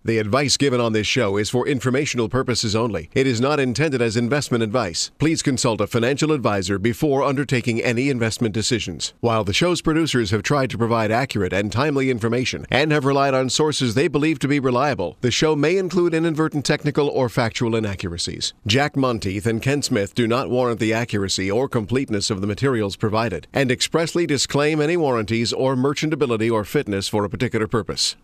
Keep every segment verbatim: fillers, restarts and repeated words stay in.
The advice given on this show is for informational purposes only. It is not intended as investment advice. Please consult a financial advisor before undertaking any investment decisions. While the show's producers have tried to provide accurate and timely information and have relied on sources they believe to be reliable, the show may include inadvertent technical or factual inaccuracies. Jack Monteith and Ken Smith do not warrant the accuracy or completeness of the materials provided and expressly disclaim any warranties or merchantability or fitness for a particular purpose.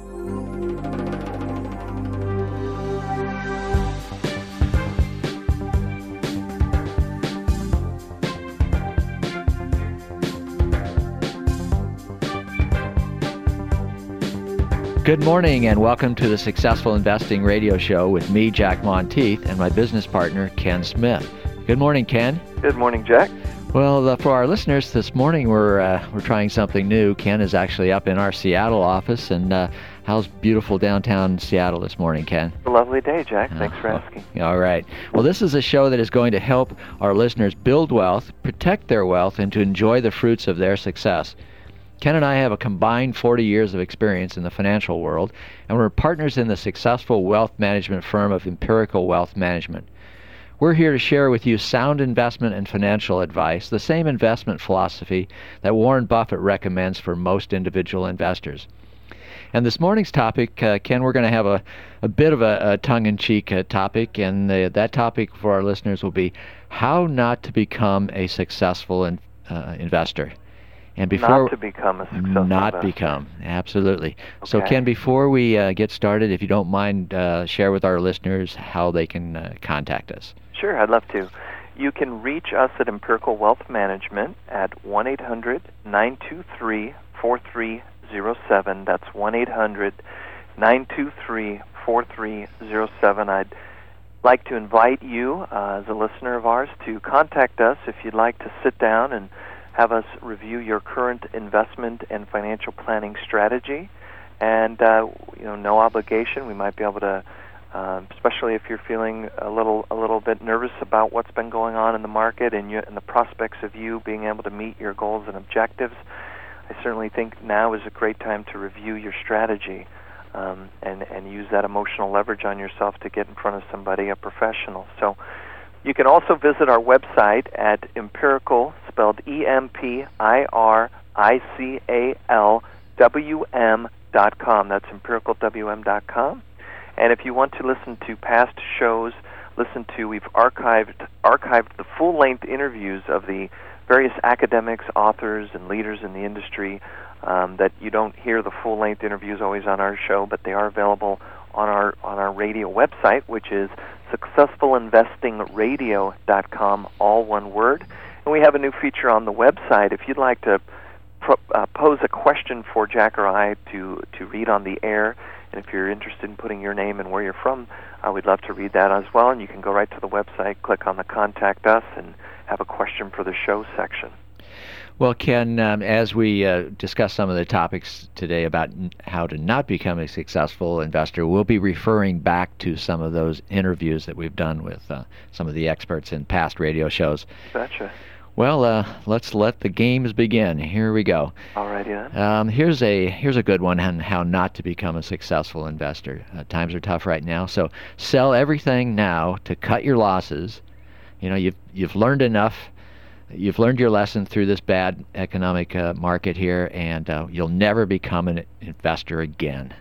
Good morning and welcome to the Successful Investing Radio Show with me, Jack Monteith, and my business partner, Ken Smith. Good morning, Ken. Good morning, Jack. Well, uh, for our listeners this morning, we're uh, we're trying something new. Ken is actually up in our Seattle office, and uh, how's beautiful downtown Seattle this morning, Ken? A lovely day, Jack. Thanks uh, for asking. All right. Well, this is a show that is going to help our listeners build wealth, protect their wealth, and to enjoy the fruits of their success. Ken and I have a combined forty years of experience in the financial world, and we're partners in the successful wealth management firm of Empirical Wealth Management. We're here to share with you sound investment and financial advice, the same investment philosophy that Warren Buffett recommends for most individual investors. And this morning's topic, uh, Ken, we're going to have a, a bit of a, a tongue-in-cheek uh, topic, and uh, that topic for our listeners will be how not to become a successful in, uh, investor. And before, not to become a successful Not investor. become, absolutely. Okay. So, Ken, before we uh, get started, if you don't mind, uh, share with our listeners how they can uh, contact us. Sure, I'd love to. You can reach us at Empirical Wealth Management at one eight hundred nine two three four three zero seven. That's one eight hundred nine two three four three zero seven. I'd like to invite you, uh, as a listener of ours, to contact us if you'd like to sit down and have us review your current investment and financial planning strategy. And, uh, you know, no obligation. We might be able to, uh, especially if you're feeling a little a little bit nervous about what's been going on in the market and, you, and the prospects of you being able to meet your goals and objectives, I certainly think now is a great time to review your strategy um, and, and use that emotional leverage on yourself to get in front of somebody, a professional. So you can also visit our website at Empirical, spelled E M P I R I C A L W M dot com. That's empirical W M dot com. And if you want to listen to past shows, listen to, we've archived archived the full-length interviews of the various academics, authors, and leaders in the industry um, that you don't hear the full-length interviews always on our show, but they are available on our on our radio website, which is successful investing radio dot com, all one word. And we have a new feature on the website. If you'd like to pro- uh, pose a question for Jack or I to, to read on the air, and if you're interested in putting your name and where you're from, uh, we'd love to read that as well. And you can go right to the website, click on the Contact Us, and have a question for the show section. Well, Ken, um, as we uh, discuss some of the topics today about n- how to not become a successful investor, we'll be referring back to some of those interviews that we've done with uh, some of the experts in past radio shows. Gotcha. Well, uh, let's let the games begin. Here we go. All righty then. Um, here's a here's a good one on how not to become a successful investor. Uh, times are tough right now, so sell everything now to cut your losses. You know, you've you've learned enough. You've learned your lesson through this bad economic uh, market here, and uh, you'll never become an investor again.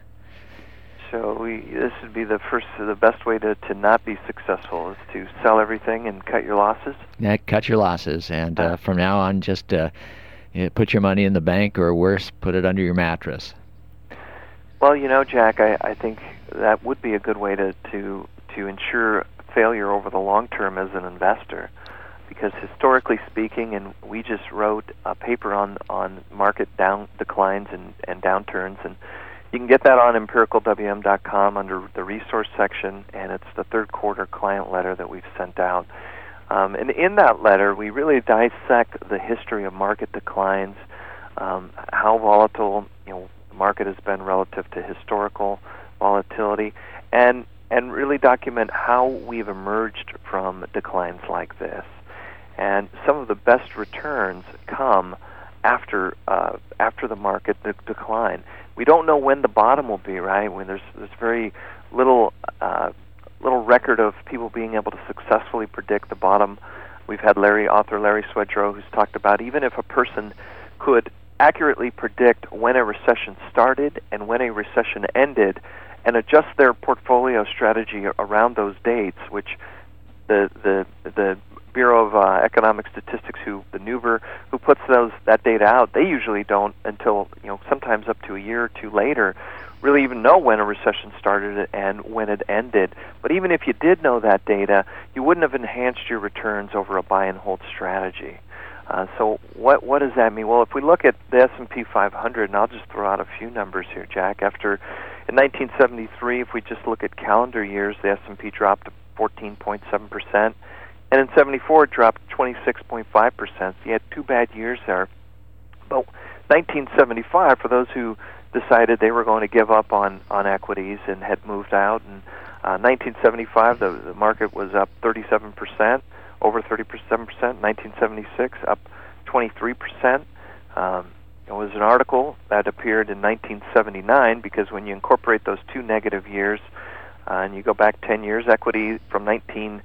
So we, this would be the first, the best way to, to not be successful is to sell everything and cut your losses? Yeah, cut your losses, and uh, from now on, just uh, you know, put your money in the bank, or worse, put it under your mattress. Well, you know, Jack, I, I think that would be a good way to, to, to ensure failure over the long term as an investor. Because historically speaking, and we just wrote a paper on, on market down declines and, and downturns, and you can get that on empirical W M dot com under the resource section, and it's the third quarter client letter that we've sent out. Um, and in that letter, we really dissect the history of market declines, um, how volatile you know the market has been relative to historical volatility, and and really document how we've emerged from declines like this. And some of the best returns come after uh, after the market de- decline. We don't know when the bottom will be, right? When there's there's very little uh, little record of people being able to successfully predict the bottom. We've had Larry author Larry Swedroe, who's talked about even if a person could accurately predict when a recession started and when a recession ended, and adjust their portfolio strategy around those dates, which the the the Bureau of uh, Economic Statistics, who the N U B R, who puts those that data out, they usually don't until, you know, sometimes up to a year or two later, really even know when a recession started and when it ended. But even if you did know that data, you wouldn't have enhanced your returns over a buy and hold strategy. Uh, so what what does that mean? Well, if we look at the S and P five hundred, and I'll just throw out a few numbers here, Jack. After in nineteen seventy-three, if we just look at calendar years, the S and P dropped to fourteen point seven percent. And in seventy-four, it dropped twenty-six point five percent. So you had two bad years there. But nineteen seventy-five, for those who decided they were going to give up on, on equities and had moved out, and uh, nineteen seventy-five, the, the market was up thirty-seven percent, over thirty-seven percent. nineteen seventy-six, up twenty-three percent. Um, it was an article that appeared in nineteen seventy-nine, because when you incorporate those two negative years, uh, and you go back ten years, equity from nineteen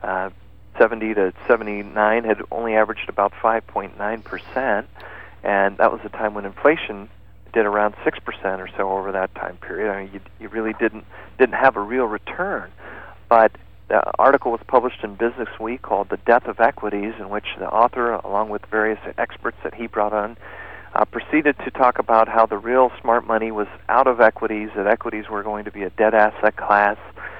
seventy to seventy-nine had only averaged about five point nine percent, and that was a time when inflation did around six percent or so over that time period. I mean, you, you really didn't didn't have a real return. But the article was published in Business Week called "The Death of Equities," in which the author, along with various experts that he brought on, uh, proceeded to talk about how the real smart money was out of equities, that equities were going to be a dead asset class,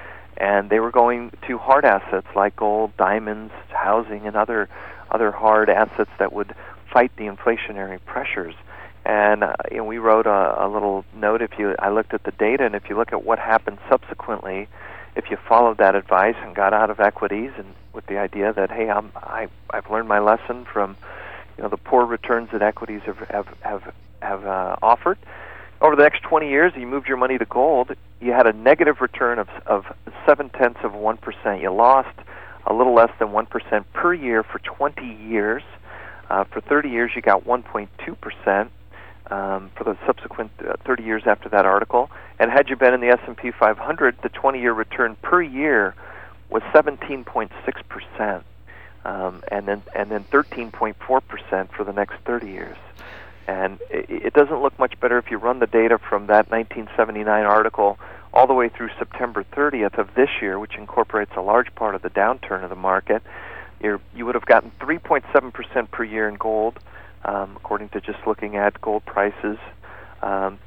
and they were going to hard assets like gold, diamonds, housing, and other other hard assets that would fight the inflationary pressures. And uh, you know, we wrote a, a little note. If you, I looked at the data, and if you look at what happened subsequently, if you followed that advice and got out of equities, and with the idea that, hey, I'm, I, I've learned my lesson from, you know, the poor returns that equities have have have, have uh, offered. Over the next twenty years, you moved your money to gold, you had a negative return of of seven tenths of one percent. You lost a little less than one percent per year for twenty years. Uh, for thirty years, you got one point two percent um, for the subsequent uh, thirty years after that article. And had you been in the S and P five hundred, the twenty-year return per year was seventeen point six percent, um, and then and then thirteen point four percent for the next thirty years. And it doesn't look much better if you run the data from that nineteen seventy-nine article all the way through September thirtieth of this year, which incorporates a large part of the downturn of the market. You're, you would have gotten three point seven percent per year in gold, um, according to just looking at gold prices. Um,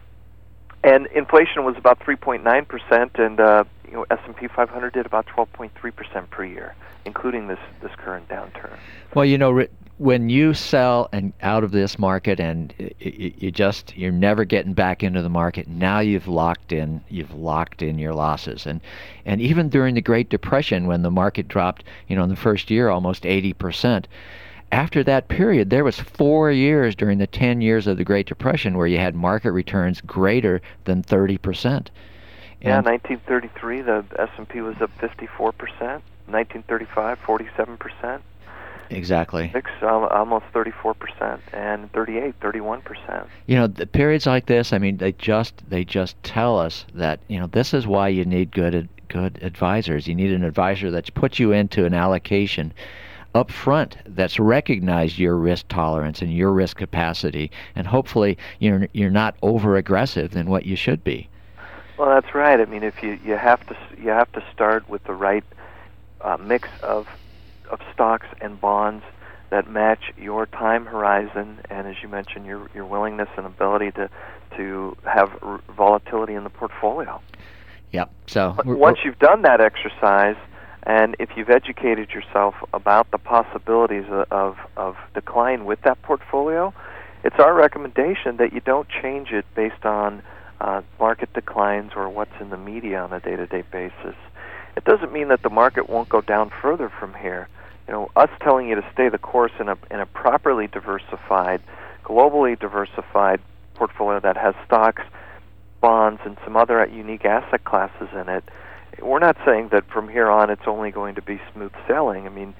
and inflation was about three point nine percent, and uh, you know, S and P five hundred did about twelve point three percent per year, including this, this current downturn. Well, you know, when you sell and out of this market, and you, you just you're never getting back into the market, now you've locked in you've locked in your losses. And and even during the Great Depression, when the market dropped, you know, in the first year almost eighty percent, after that period there was four years during the ten years of the Great Depression where you had market returns greater than thirty percent. Yeah, nineteen thirty-three the S and P was up fifty-four percent. nineteen thirty-five, forty-seven percent. Exactly. Six, um, almost thirty-four percent, and thirty-eight, thirty-one percent. You know, the periods like this, I mean, they just they just tell us that, you know, this is why you need good good advisors. You need an advisor that's put you into an allocation up front, that's recognized your risk tolerance and your risk capacity, and hopefully you're you're not over aggressive than what you should be. Well, that's right. I mean, if you you have to you have to start with the right uh, mix of of stocks and bonds that match your time horizon, and as you mentioned, your your willingness and ability to to have r- volatility in the portfolio. Yep. So we're, once we're, you've done that exercise, and if you've educated yourself about the possibilities of, of of decline with that portfolio, it's our recommendation that you don't change it based on uh, market declines or what's in the media on a day-to-day basis. It doesn't mean that the market won't go down further from here. You know, us telling you to stay the course in a in a properly diversified, globally diversified portfolio that has stocks, bonds, and some other unique asset classes in it, we're not saying that from here on it's only going to be smooth sailing. I mean,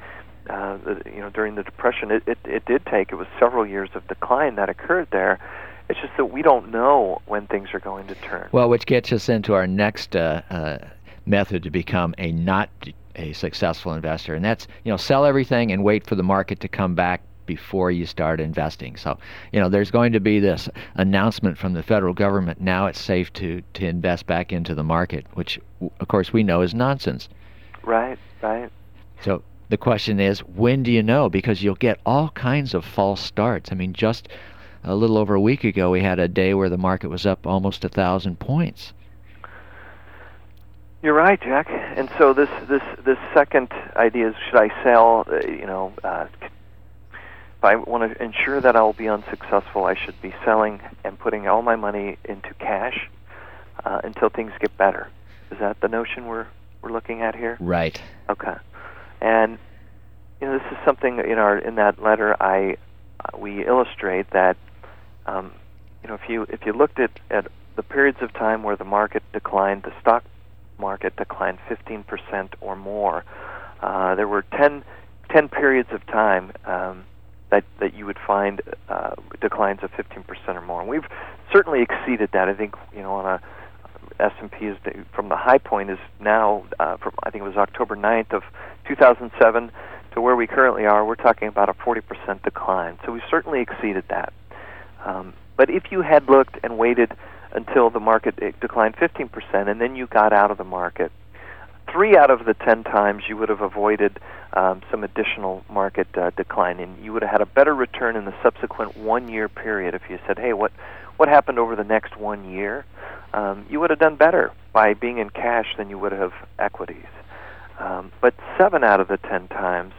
uh, the, you know, during the Depression, it, it, it did take, it was several years of decline that occurred there. It's just that we don't know when things are going to turn. Well, which gets us into our next uh, uh, method to become a not a successful investor, and that's, you know, sell everything and wait for the market to come back before you start investing. So, you know, there's going to be this announcement from the federal government, now it's safe to, to invest back into the market, which, of course, we know is nonsense. Right, right. So the question is, when do you know? Because you'll get all kinds of false starts. I mean, just a little over a week ago, we had a day where the market was up almost a thousand points. You're right, Jack. And so this this this second idea is, should I sell? Uh, you know, uh, if I want to ensure that I will be unsuccessful, I should be selling and putting all my money into cash uh, until things get better. Is that the notion we're we're looking at here? Right. Okay. And you know, this is something in our in that letter I uh, we illustrate that. Um, you know, if you if you looked at, at the periods of time where the market declined, the stock market declined fifteen percent or more, uh, there were ten, ten periods of time um, that that you would find uh, declines of fifteen percent or more, and we've certainly exceeded that. I think, you know, on a S and P is the, from the high point is now uh, from I think it was October ninth of two thousand seven to where we currently are. We're talking about a forty percent decline, so we've certainly exceeded that. Um, but if you had looked and waited until the market declined fifteen percent and then you got out of the market, three out of the ten times you would have avoided um, some additional market uh, decline, and you would have had a better return in the subsequent one-year period. If you said, hey, what what happened over the next one year, um, you would have done better by being in cash than you would have equities. Um, but seven out of the ten times,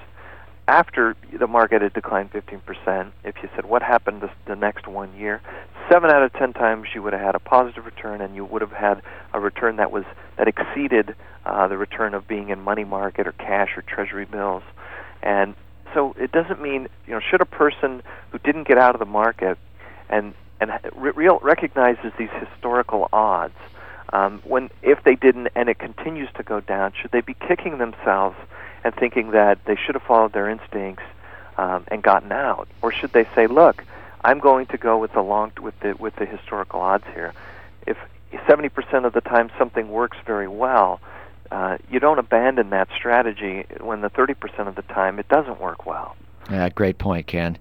after the market had declined fifteen percent, if you said, what happened this, the next one year, seven out of ten times you would have had a positive return, and you would have had a return that was that exceeded uh, the return of being in money market or cash or treasury bills. And so it doesn't mean, you know, should a person who didn't get out of the market and and re- real recognizes these historical odds, um, when if they didn't and it continues to go down, should they be kicking themselves and thinking that they should have followed their instincts um, and gotten out, or should they say, "Look, I'm going to go with the long with the with the historical odds here. If seventy percent of the time something works very well, uh, you don't abandon that strategy when the thirty percent of the time it doesn't work well." Yeah, great point, Ken.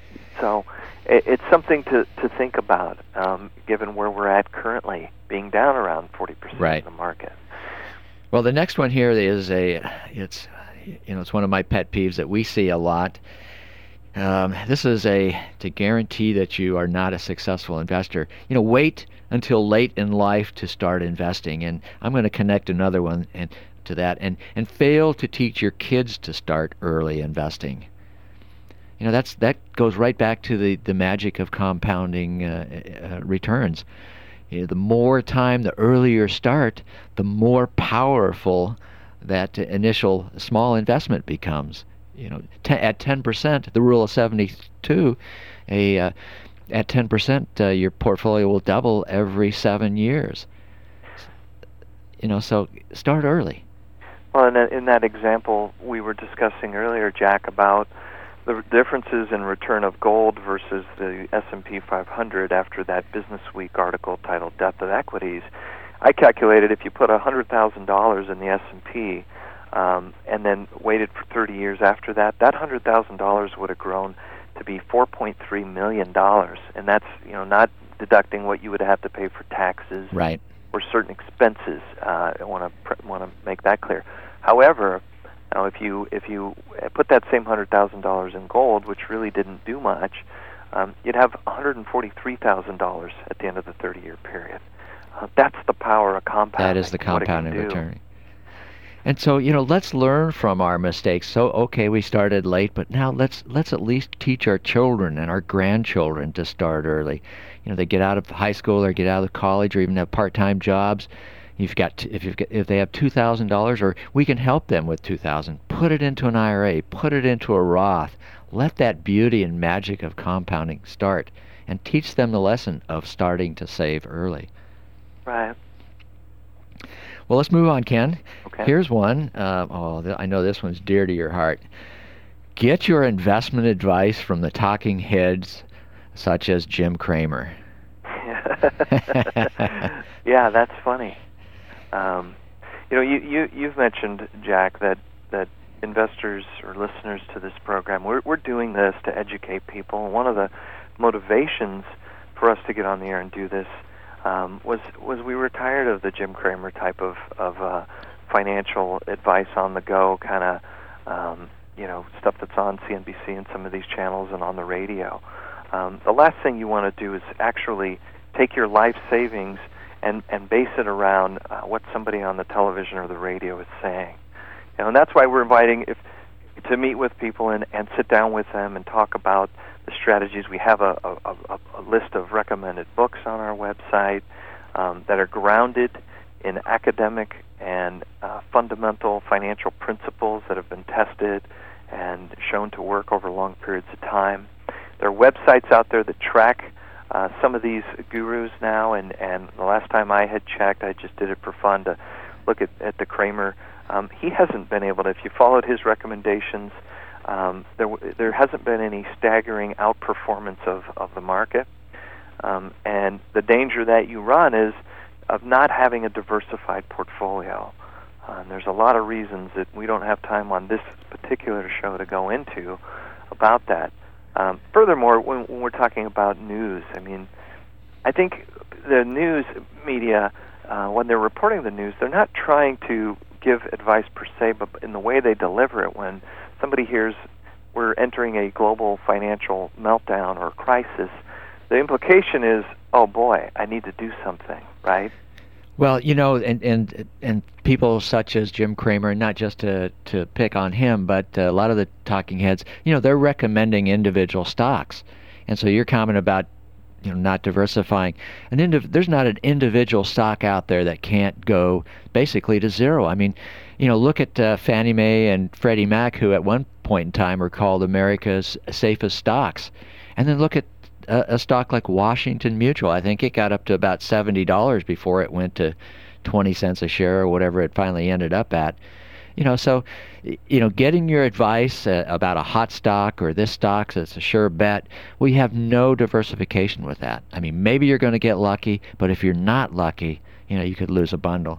So it, it's something to to think about, um, given where we're at currently, being down around forty percent right. in the market. Well, the next one here is a it's. You know, it's one of my pet peeves that we see a lot. Um, this is a to guarantee that you are not a successful investor. You know, wait until late in life to start investing, and I'm going to connect another one and to that, and and fail to teach your kids to start early investing. You know, that's that goes right back to the the magic of compounding uh, uh, returns. You know, the more time, the earlier start, the more powerful that initial small investment becomes. You know, t- at ten percent, the rule of seventy-two, a uh, at ten percent, uh, your portfolio will double every seven years. You know, so start early. Well, in, in that example we were discussing earlier, Jack, about the differences in return of gold versus the S and P five hundred after that Business Week article titled "Death of Equities," I calculated if you put one hundred thousand dollars in the S and P um, and then waited for thirty years after that, that one hundred thousand dollars would have grown to be four point three million dollars. And that's, you know, not deducting what you would have to pay for taxes right. or certain expenses. Uh, I want to pr- want to make that clear. However, now if you if you put that same one hundred thousand dollars in gold, which really didn't do much, um, you'd have one hundred forty-three thousand dollars at the end of the thirty-year period. Uh, that's the power of compounding. That is the compounding what it can do. return. And so, you know, let's learn from our mistakes. So, okay, we started late, but now let's let's at least teach our children and our grandchildren to start early. You know, they get out of high school or get out of college or even have part-time jobs. You've got if you've got, if they have two thousand dollars, or we can help them with two thousand dollars. Put it into an I R A. Put it into a Roth. Let that beauty and magic of compounding start, and teach them the lesson of starting to save early. Right. Well, let's move on, Ken. Okay. Here's one. Uh, oh, th- I know this one's dear to your heart. get your investment advice from the talking heads such as Jim Cramer. Yeah, that's funny. Um, you know, you, you, you've mentioned, Jack, that, that investors or listeners to this program, we're, we're doing this to educate people. And one of the motivations for us to get on the air and do this um, was was we were tired of the Jim Cramer type of, of uh, financial advice on the go, kind of, um, you know, stuff that's on C N B C and some of these channels and on the radio. Um, the last thing you want to do is actually take your life savings and, and base it around uh, what somebody on the television or the radio is saying. You know, and that's why we're inviting if to meet with people and, and sit down with them and talk about the strategies. We have a, a, a, a list of recommended books on our website um, that are grounded in academic and uh, fundamental financial principles that have been tested and shown to work over long periods of time. There are websites out there that track uh, some of these gurus now, and, and the last time I had checked, I just did it for fun to look at, at the Cramer. Um, he hasn't been able to, if you followed his recommendations, um, there there hasn't been any staggering outperformance of, of the market. Um, and the danger that you run is of not having a diversified portfolio. Uh, and there's a lot of reasons that we don't have time on this particular show to go into about that. Um, furthermore, when, when we're talking about news, I mean, I think the news media, uh, when they're reporting the news, they're not trying to give advice per se, but in the way they deliver it. When somebody hears we're entering a global financial meltdown or crisis, the implication is, oh boy, I need to do something, right? Well, you know, and and and people such as Jim Cramer, not just to to pick on him, but a lot of the talking heads, you know, they're recommending individual stocks. And so your comment about, you know, not diversifying, an indiv- there's not an individual stock out there that can't go basically to zero. I mean, you know, look at uh, Fannie Mae and Freddie Mac, who at one point in time were called America's safest stocks. And then look at a, a stock like Washington Mutual. I think it got up to about seventy dollars before it went to twenty cents a share or whatever it finally ended up at. You know, so, you know, getting your advice uh, about a hot stock or this stock that's a sure bet, we have no diversification with that. I mean, maybe you're going to get lucky, but if you're not lucky, you know, you could lose a bundle.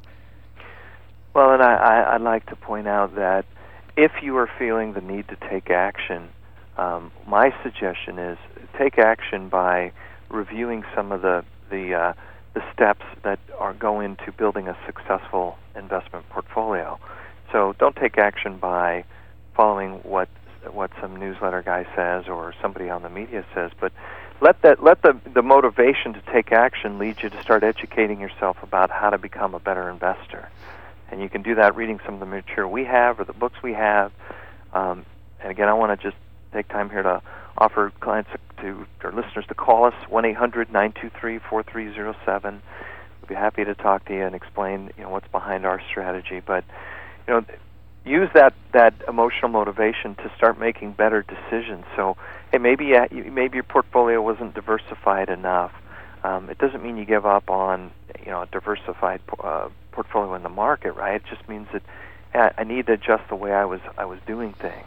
Well, and I, I, I'd like to point out that if you are feeling the need to take action, um, my suggestion is take action by reviewing some of the the, uh, the steps that are go into building a successful investment portfolio. So don't take action by following what what some newsletter guy says or somebody on the media says, but let that let the, the motivation to take action lead you to start educating yourself about how to become a better investor. And you can do that reading some of the material we have or the books we have. Um, and again, I want to just take time here to offer clients to or listeners to call us one eight hundred nine two three four three zero seven. We'll be happy to talk to you and explain, you know, what's behind our strategy. But you know, use that, that emotional motivation to start making better decisions. So, hey, maybe uh, maybe your portfolio wasn't diversified enough. Um, it doesn't mean you give up on, you know, a diversified uh, portfolio in the market, right? It just means that hey, I need to adjust the way I was I was doing things.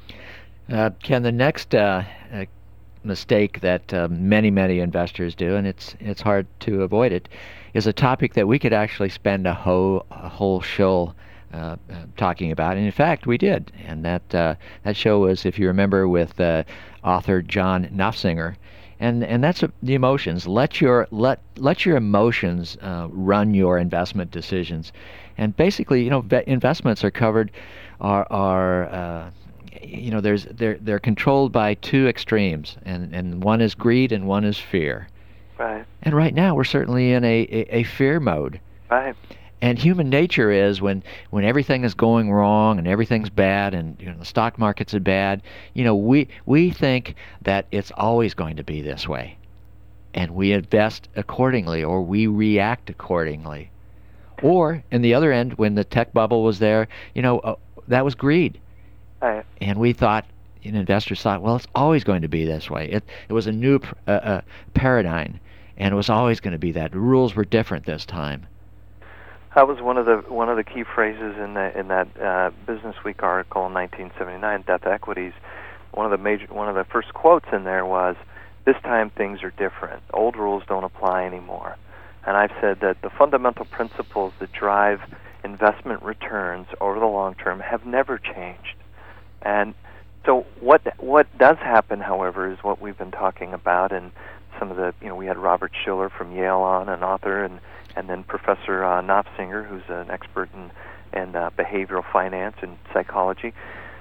Uh, Ken, the next uh, uh, mistake that uh, many many investors do, and it's it's hard to avoid it, is a topic that we could actually spend a whole a whole show Uh, uh, talking about, and in fact we did, and that uh, that show was, if you remember, with uh, author John Nafziger, and and that's uh, the emotions. Let your let let your emotions uh, run your investment decisions, and basically, you know, ve- investments are covered, are are uh, you know, there's they're they're controlled by two extremes, and and one is greed and one is fear. Right. And right now we're certainly in a a, a fear mode. Right. And human nature is when, when everything is going wrong and everything's bad and, you know, the stock markets are bad, you know, we we think that it's always going to be this way. And we invest accordingly, or we react accordingly. Or, in the other end, when the tech bubble was there, you know, uh, that was greed. Right. And we thought, and investors thought, well, it's always going to be this way. It, it was a new uh, uh, paradigm, and it was always going to be that. The rules were different this time. That was one of the one of the key phrases in the in that uh, Business Week article in nineteen seventy-nine, Death Equities. One of the major one of the first quotes in there was, "This time things are different. Old rules don't apply anymore." And I've said that the fundamental principles that drive investment returns over the long term have never changed. And so what what does happen, however, is what we've been talking about, and some of the, you know, we had Robert Schiller from Yale on, an author, and, and then Professor uh, Knopfsinger, who's an expert in, in uh, behavioral finance and psychology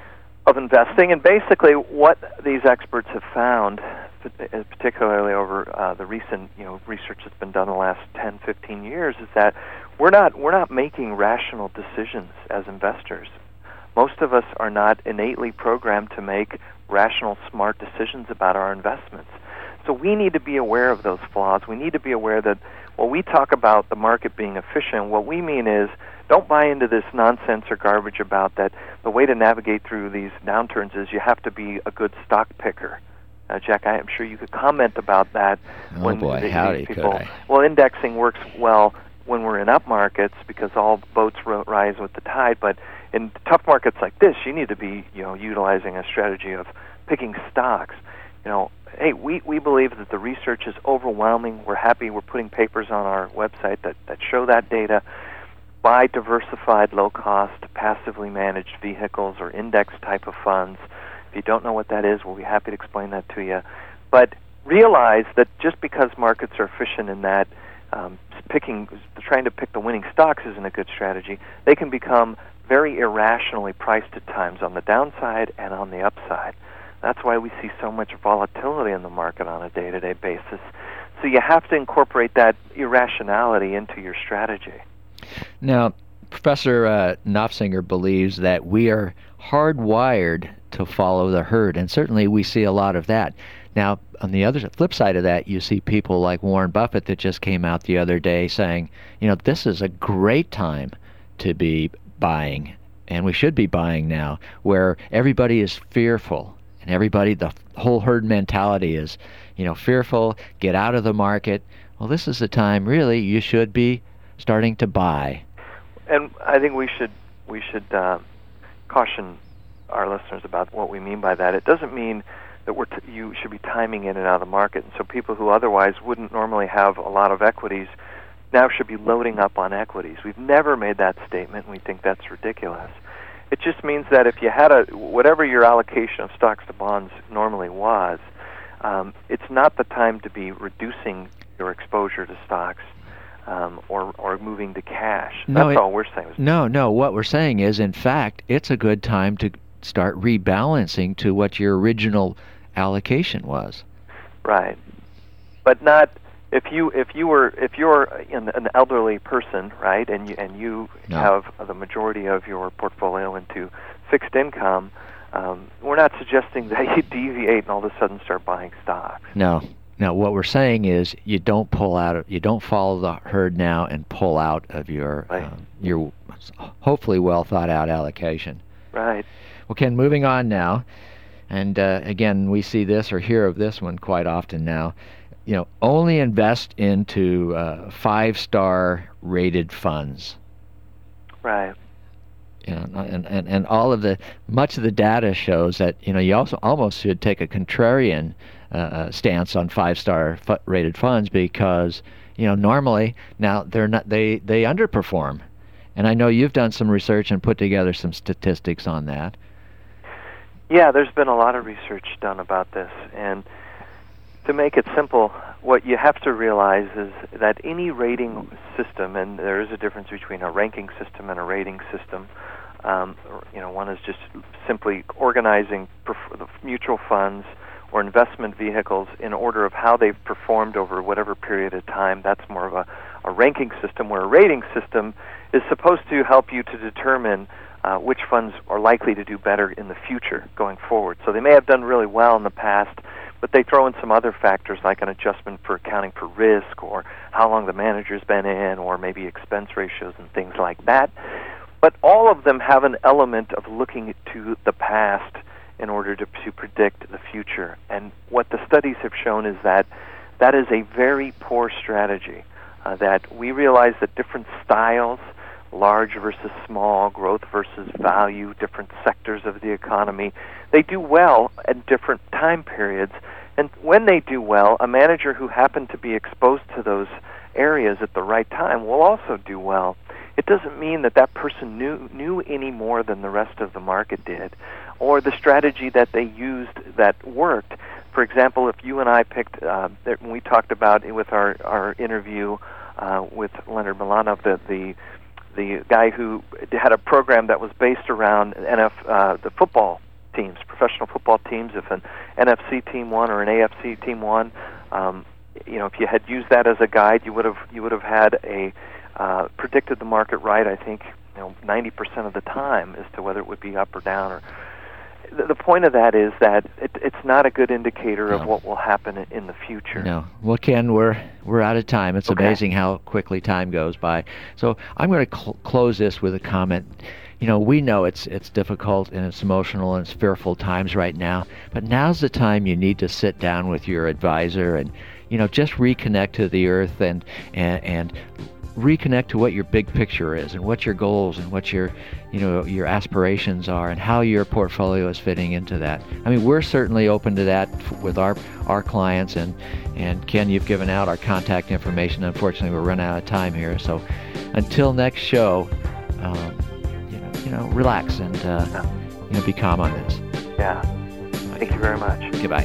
of investing. And basically what these experts have found, particularly over uh, the recent, you know, research that's been done in the last ten, fifteen years, is that we're not we're not making rational decisions as investors. Most of us are not innately programmed to make rational, smart decisions about our investments. So we need to be aware of those flaws. We need to be aware that when we talk about the market being efficient, what we mean is don't buy into this nonsense or garbage about that the way to navigate through these downturns is you have to be a good stock picker. Uh, Jack, I am sure you could comment about that. Oh when boy, the, howdy people, could I. Well, indexing works well when we're in up markets because all boats ro- rise with the tide, but in tough markets like this, you need to be, you know, utilizing a strategy of picking stocks. You know, hey, we, we believe that the research is overwhelming. We're happy we're putting papers on our website that, that show that data. Buy diversified, low-cost, passively managed vehicles or index type of funds. If you don't know what that is, we'll be happy to explain that to you. But realize that just because markets are efficient in that, um, picking, trying to pick the winning stocks isn't a good strategy. They can become very irrationally priced at times on the downside and on the upside. That's why we see so much volatility in the market on a day-to-day basis. So you have to incorporate that irrationality into your strategy. Now, Professor uh, Knopfsinger believes that we are hardwired to follow the herd, and certainly we see a lot of that. Now, on the other flip side of that, you see people like Warren Buffett that just came out the other day saying, you know, this is a great time to be buying, and we should be buying now, where everybody is fearful, and everybody, the whole herd mentality is, you know, fearful, get out of the market. Well, this is the time, really, you should be starting to buy. And I think we should we should uh, caution our listeners about what we mean by that. It doesn't mean that we're t- you should be timing in and out of the market. And so people who otherwise wouldn't normally have a lot of equities now should be loading up on equities. We've never made that statement, and we think that's ridiculous. It just means that if you had a, whatever your allocation of stocks to bonds normally was, um, it's not the time to be reducing your exposure to stocks um, or, or moving to cash. No, That's it, all we're saying. No, no, what we're saying is, in fact, it's a good time to start rebalancing to what your original allocation was. Right. But not... If you if you were if you're an, an elderly person, right, and you and you no. have the majority of your portfolio into fixed income, um, we're not suggesting that you deviate and all of a sudden start buying stocks. No, no. What we're saying is you don't pull out of, you don't follow the herd now and pull out of your right. uh, your hopefully well thought out allocation. Right. Well, Ken, moving on now, and uh, again we see this or hear of this one quite often now. You know, only invest into uh, five-star rated funds. Right. You know, and, and, and all of the, much of the data shows that, you know, you also almost should take a contrarian uh, stance on five-star fu- rated funds because, you know, normally now they're not, they, they underperform. And I know you've done some research and put together some statistics on that. Yeah, there's been a lot of research done about this, and to make it simple, what you have to realize is that any rating system, and there is a difference between a ranking system and a rating system. Um, you know, one is just simply organizing perf- the mutual funds or investment vehicles in order of how they've performed over whatever period of time. That's more of a, a ranking system, where a rating system is supposed to help you to determine uh, which funds are likely to do better in the future going forward. So they may have done really well in the past, but they throw in some other factors like an adjustment for accounting for risk or how long the manager's been in or maybe expense ratios and things like that. But all of them have an element of looking to the past in order to, to predict the future. And what the studies have shown is that that is a very poor strategy, uh, that we realize that different styles large versus small, growth versus value, different sectors of the economy. They do well at different time periods. And when they do well, a manager who happened to be exposed to those areas at the right time will also do well. It doesn't mean that that person knew knew any more than the rest of the market did, or the strategy that they used that worked. For example, if you and I picked, uh, when we talked about with our, our interview uh, with Leonard Milanov, the, the the guy who had a program that was based around N F uh, the football teams, professional football teams. If an N F C team won or an A F C team won, um, you know, if you had used that as a guide, you would have you would have had a uh, predicted the market right. I think you know ninety percent of the time as to whether it would be up or down. Or the, the point of that is that it, it's not a good indicator no. of what will happen in, in the future. No. Well, Ken, we're we're out of time. It's okay. amazing how quickly time goes by. So I'm going to cl- close this with a comment. You know, we know it's it's difficult and it's emotional and it's fearful times right now, but now's the time you need to sit down with your advisor and, you know, just reconnect to the earth and and, and reconnect to what your big picture is and what your goals and what your, you know, your aspirations are and how your portfolio is fitting into that. I mean, we're certainly open to that with our our clients, and and Ken, you've given out our contact information. Unfortunately, we're running out of time here. So until next show, um, you know, you know, relax and uh, you know, be calm on this. Yeah. Thank you very much. Goodbye.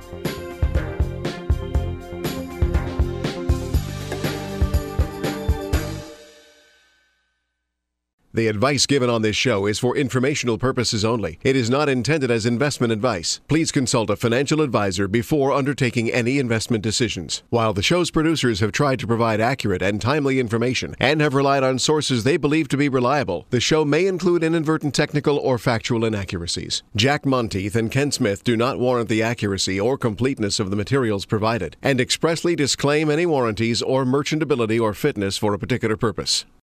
The advice given on this show is for informational purposes only. It is not intended as investment advice. Please consult a financial advisor before undertaking any investment decisions. While the show's producers have tried to provide accurate and timely information and have relied on sources they believe to be reliable, the show may include inadvertent technical or factual inaccuracies. Jack Monteith and Ken Smith do not warrant the accuracy or completeness of the materials provided and expressly disclaim any warranties or merchantability or fitness for a particular purpose.